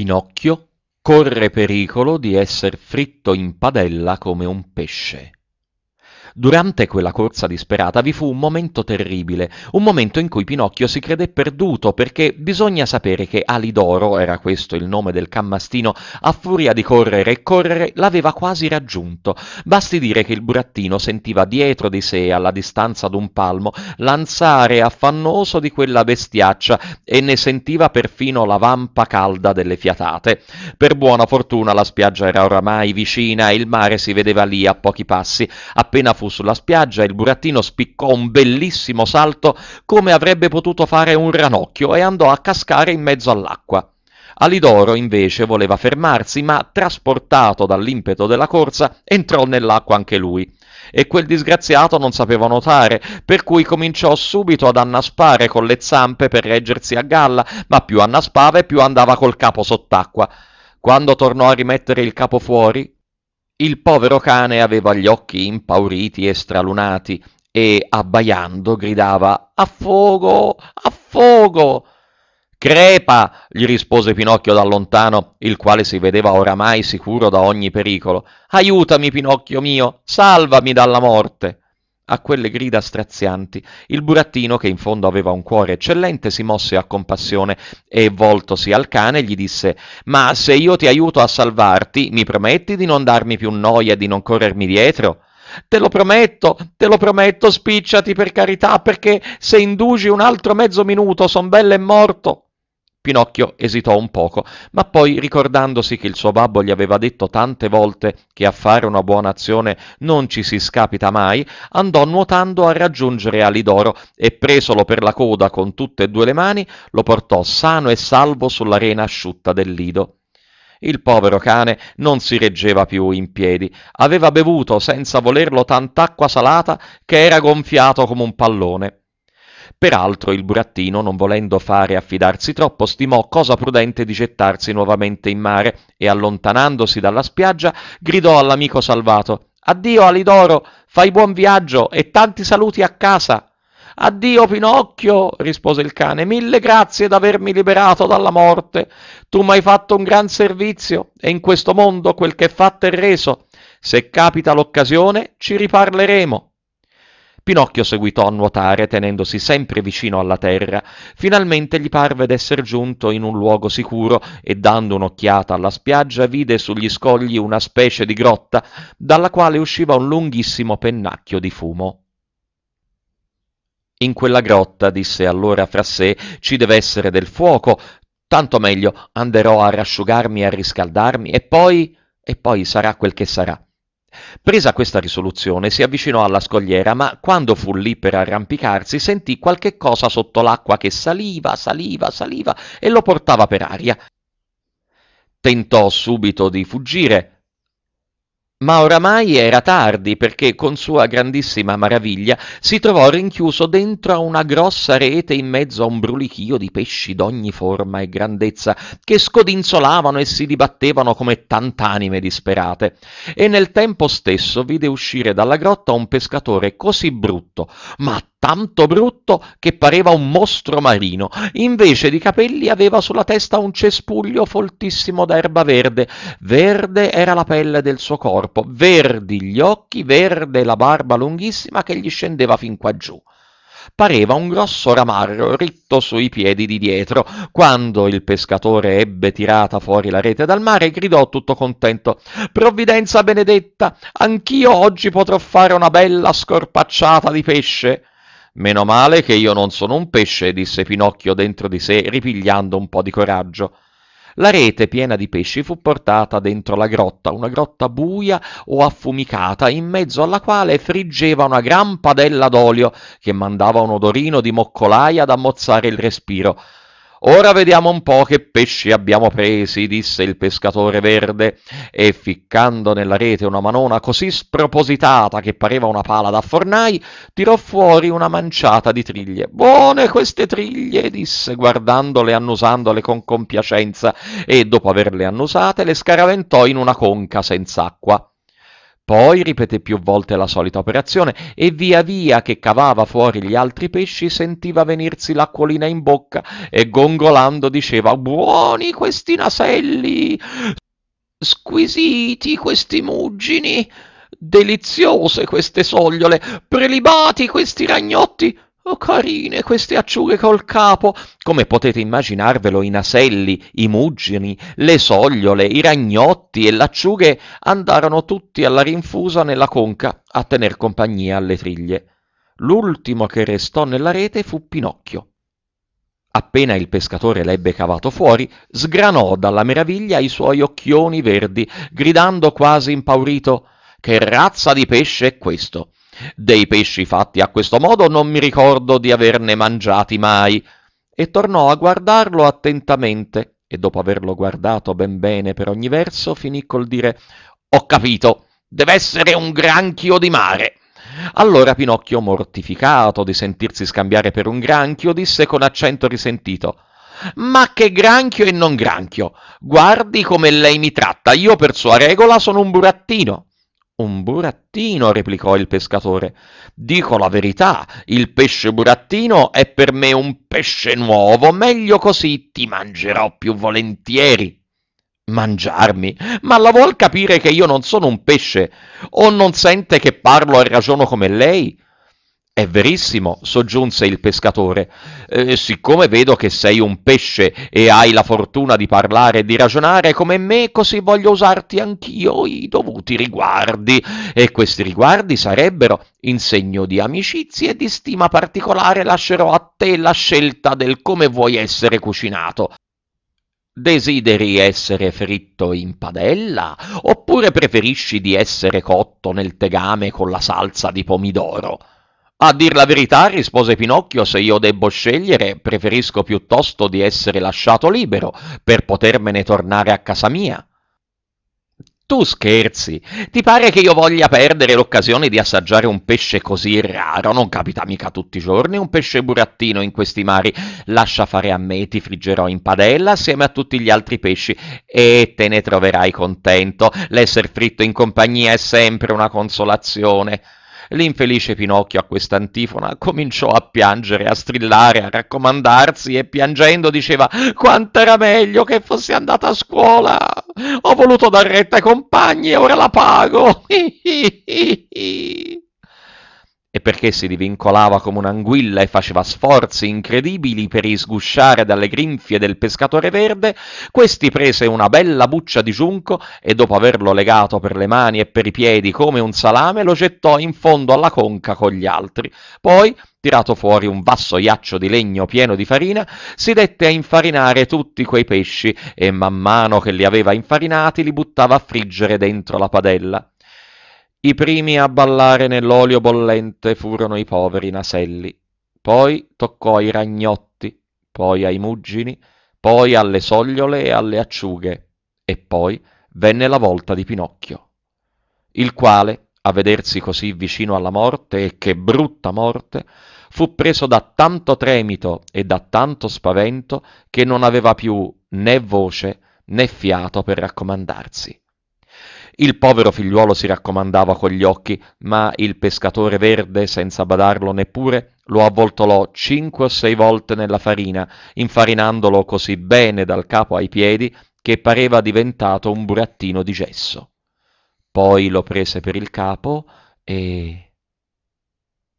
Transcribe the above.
Pinocchio corre pericolo di esser fritto in padella come un pesce. Durante quella corsa disperata vi fu un momento terribile, un momento in cui Pinocchio si credé perduto, perché bisogna sapere che Alidoro, era questo il nome del can mastino, a furia di correre e correre l'aveva quasi raggiunto. Basti dire che il burattino sentiva dietro di sé, alla distanza d'un palmo, l'anzare affannoso di quella bestiaccia e ne sentiva perfino la vampa calda delle fiatate. Per buona fortuna la spiaggia era oramai vicina e il mare si vedeva lì a pochi passi. Appena fu sulla spiaggia, il burattino spiccò un bellissimo salto come avrebbe potuto fare un ranocchio e andò a cascare in mezzo all'acqua. Alidoro invece voleva fermarsi, ma trasportato dall'impeto della corsa entrò nell'acqua anche lui. E quel disgraziato non sapeva nuotare, per cui cominciò subito ad annaspare con le zampe per reggersi a galla, ma più annaspava e più andava col capo sott'acqua. Quando tornò a rimettere il capo fuori, il povero cane aveva gli occhi impauriti e stralunati e, abbaiando, gridava «Affogo! Affogo!» «Crepa!» gli rispose Pinocchio da lontano, il quale si vedeva oramai sicuro da ogni pericolo. «Aiutami, Pinocchio mio! Salvami dalla morte!» A quelle grida strazianti, il burattino, che in fondo aveva un cuore eccellente, si mosse a compassione e, voltosi al cane, gli disse «Ma se io ti aiuto a salvarti, mi prometti di non darmi più noia e di non corrermi dietro?» te lo prometto, spicciati per carità, perché se indugi un altro mezzo minuto son belle e morto». Pinocchio esitò un poco, ma poi, ricordandosi che il suo babbo gli aveva detto tante volte che a fare una buona azione non ci si scapita mai, andò nuotando a raggiungere Alidoro e, presolo per la coda con tutte e due le mani, lo portò sano e salvo sull'arena asciutta del lido. Il povero cane non si reggeva più in piedi, aveva bevuto senza volerlo tant'acqua salata che era gonfiato come un pallone. Peraltro il burattino, non volendo fare affidarsi troppo, stimò cosa prudente di gettarsi nuovamente in mare e, allontanandosi dalla spiaggia, gridò all'amico salvato «Addio, Alidoro, fai buon viaggio e tanti saluti a casa!» «Addio, Pinocchio!» rispose il cane, «mille grazie d'avermi liberato dalla morte. Tu m'hai fatto un gran servizio e in questo mondo quel che è fatto è reso. Se capita l'occasione ci riparleremo». Pinocchio seguitò a nuotare, tenendosi sempre vicino alla terra. Finalmente gli parve d'esser giunto in un luogo sicuro e, dando un'occhiata alla spiaggia, vide sugli scogli una specie di grotta dalla quale usciva un lunghissimo pennacchio di fumo. «In quella grotta», disse allora fra sé, «ci deve essere del fuoco. Tanto meglio, anderò a rasciugarmi e a riscaldarmi e poi sarà quel che sarà». Presa questa risoluzione si avvicinò alla scogliera, ma quando fu lì per arrampicarsi sentì qualche cosa sotto l'acqua che saliva, saliva, saliva e lo portava per aria. Tentò subito di fuggire, ma oramai era tardi, perché con sua grandissima maraviglia si trovò rinchiuso dentro a una grossa rete in mezzo a un brulichio di pesci d'ogni forma e grandezza che scodinzolavano e si dibattevano come tant'anime disperate. E nel tempo stesso vide uscire dalla grotta un pescatore così brutto, ma tanto brutto che pareva un mostro marino. Invece di capelli aveva sulla testa un cespuglio foltissimo d'erba verde. Verde era la pelle del suo corpo, verdi gli occhi, verde la barba lunghissima che gli scendeva fin qua giù. Pareva un grosso ramarro ritto sui piedi di dietro. Quando il pescatore ebbe tirata fuori la rete dal mare, gridò tutto contento: «Provvidenza benedetta! Anch'io oggi potrò fare una bella scorpacciata di pesce!» «Meno male che io non sono un pesce», disse Pinocchio dentro di sé, ripigliando un po' di coraggio. La rete piena di pesci fu portata dentro la grotta, una grotta buia o affumicata, in mezzo alla quale friggeva una gran padella d'olio che mandava un odorino di moccolaia ad ammozzare il respiro. «Ora vediamo un po' che pesci abbiamo presi», disse il pescatore verde, e ficcando nella rete una manona così spropositata che pareva una pala da fornai, tirò fuori una manciata di triglie. «Buone queste triglie», disse, guardandole e annusandole con compiacenza, e dopo averle annusate le scaraventò in una conca senz'acqua. Poi ripeté più volte la solita operazione e via via che cavava fuori gli altri pesci sentiva venirsi l'acquolina in bocca e gongolando diceva: «Buoni questi naselli, squisiti questi muggini, deliziose queste sogliole, prelibati questi ragnotti, oh, carine queste acciughe col capo». Come potete immaginarvelo, i naselli, i muggini, le sogliole, i ragnotti e le acciughe andarono tutti alla rinfusa nella conca a tener compagnia alle triglie. L'ultimo che restò nella rete fu Pinocchio. Appena il pescatore l'ebbe cavato fuori, sgranò dalla meraviglia i suoi occhioni verdi, gridando quasi impaurito: «Che razza di pesce è questo? Dei pesci fatti a questo modo non mi ricordo di averne mangiati mai!» E tornò a guardarlo attentamente, e dopo averlo guardato ben bene per ogni verso, finì col dire: «Ho capito, deve essere un granchio di mare!» Allora Pinocchio, mortificato di sentirsi scambiare per un granchio, disse con accento risentito: «Ma che granchio e non granchio! Guardi come lei mi tratta, io per sua regola sono un burattino!» «Un burattino», replicò il pescatore. «Dico la verità, il pesce burattino è per me un pesce nuovo, meglio così ti mangerò più volentieri». «Mangiarmi? Ma la vuol capire che io non sono un pesce? O non sente che parlo e ragiono come lei?» «È verissimo», soggiunse il pescatore. Siccome vedo che sei un pesce e hai la fortuna di parlare e di ragionare come me, così voglio usarti anch'io i dovuti riguardi, e questi riguardi sarebbero: in segno di amicizia e di stima particolare lascerò a te la scelta del come vuoi essere cucinato. Desideri essere fritto in padella, oppure preferisci di essere cotto nel tegame con la salsa di pomidoro?» «A dir la verità», rispose Pinocchio, «se io debbo scegliere, preferisco piuttosto di essere lasciato libero per potermene tornare a casa mia». «Tu scherzi? Ti pare che io voglia perdere l'occasione di assaggiare un pesce così raro? Non capita mica tutti i giorni un pesce burattino in questi mari. Lascia fare a me, ti friggerò in padella assieme a tutti gli altri pesci e te ne troverai contento. L'esser fritto in compagnia è sempre una consolazione». L'infelice Pinocchio a quest'antifona cominciò a piangere, a strillare, a raccomandarsi e piangendo diceva: «Quanto era meglio che fossi andata a scuola! Ho voluto dar retta ai compagni e ora la pago!» E perché si divincolava come un'anguilla e faceva sforzi incredibili per isgusciare dalle grinfie del pescatore verde, questi prese una bella buccia di giunco e, dopo averlo legato per le mani e per i piedi come un salame, lo gettò in fondo alla conca con gli altri. Poi, tirato fuori un vassoiaccio di legno pieno di farina, si dette a infarinare tutti quei pesci e man mano che li aveva infarinati li buttava a friggere dentro la padella. I primi a ballare nell'olio bollente furono i poveri naselli, poi toccò ai ragnotti, poi ai muggini, poi alle sogliole e alle acciughe, e poi venne la volta di Pinocchio, il quale, a vedersi così vicino alla morte, e che brutta morte, fu preso da tanto tremito e da tanto spavento che non aveva più né voce né fiato per raccomandarsi. Il povero figliuolo si raccomandava con gli occhi, ma il pescatore verde, senza badarlo neppure, lo avvoltolò 5 o 6 volte nella farina, infarinandolo così bene dal capo ai piedi che pareva diventato un burattino di gesso. Poi lo prese per il capo e